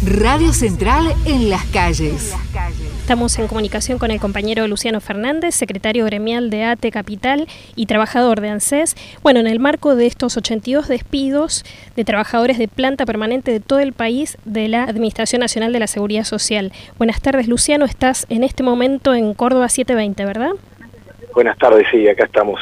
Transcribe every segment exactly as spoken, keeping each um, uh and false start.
Radio Central en las calles. Estamos en comunicación con el compañero Luciano Fernández, secretario gremial de A T E Capital y trabajador de ANSES. Bueno, en el marco de estos ochenta y dos despidos de trabajadores de planta permanente de todo el país de la Administración Nacional de la Seguridad Social. Buenas tardes, Luciano. Estás en este momento en Córdoba setecientos veinte, ¿verdad? Buenas tardes, sí, acá estamos.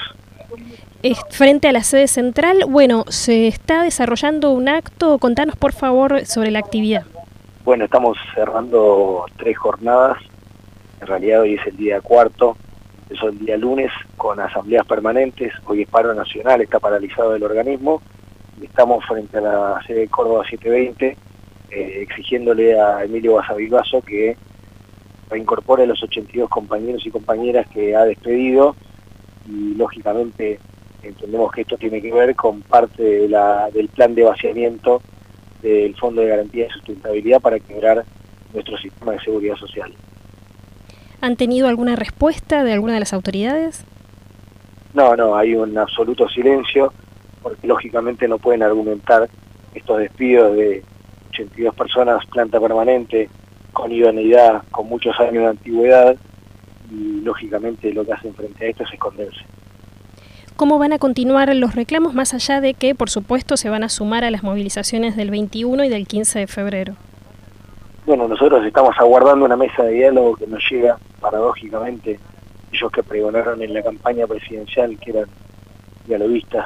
Frente a la sede central, bueno, se está desarrollando un acto. Contanos, por favor, sobre la actividad. Bueno, estamos cerrando tres jornadas. En realidad hoy es el día cuarto, eso es el día lunes, con asambleas permanentes. Hoy es paro nacional, está paralizado el organismo. Y estamos frente a la sede de Córdoba setecientos veinte, eh, exigiéndole a Emilio Basavilbaso que reincorpore a los ochenta y dos compañeros y compañeras que ha despedido. Y lógicamente entendemos que esto tiene que ver con parte de la, del plan de vaciamiento del Fondo de Garantía de Sustentabilidad para quebrar nuestro sistema de seguridad social. ¿Han tenido alguna respuesta de alguna de las autoridades? No, no, hay un absoluto silencio, porque lógicamente no pueden argumentar estos despidos de ochenta y dos personas, planta permanente, con idoneidad, con muchos años de antigüedad, y lógicamente lo que hacen frente a esto es esconderse. ¿Cómo van a continuar los reclamos, más allá de que, por supuesto, se van a sumar a las movilizaciones del veintiuno y del quince de febrero? Bueno, nosotros estamos aguardando una mesa de diálogo que nos llega, paradójicamente, ellos que pregonaron en la campaña presidencial, que eran dialoguistas,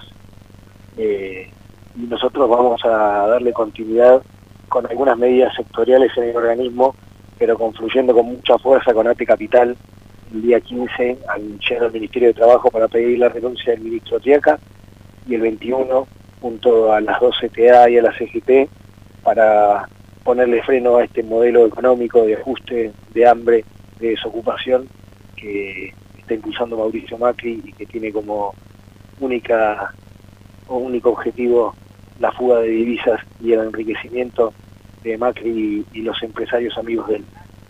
eh, y nosotros vamos a darle continuidad con algunas medidas sectoriales en el organismo, pero confluyendo con mucha fuerza con A T E Capital, el día quince al lleno al Ministerio de Trabajo para pedir la renuncia del ministro Triaca, y el veintiuno junto a las dos C T A y a la C G T para ponerle freno a este modelo económico de ajuste, de hambre, de desocupación que está impulsando Mauricio Macri y que tiene como única o único objetivo la fuga de divisas y el enriquecimiento de Macri y, y los empresarios amigos de él.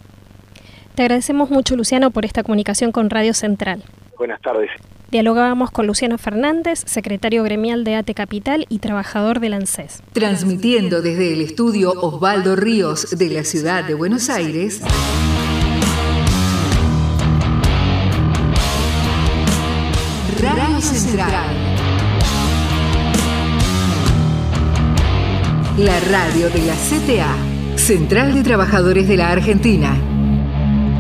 Te agradecemos mucho, Luciano, por esta comunicación con Radio Central. Buenas tardes. Dialogábamos con Luciano Fernández, secretario gremial de A T E Capital y trabajador del ANSES. Transmitiendo desde el estudio Osvaldo Ríos de la ciudad de Buenos Aires, Radio Central. La radio de la C T A, Central de Trabajadores de la Argentina.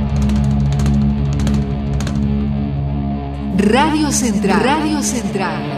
Radio Central. Radio Central.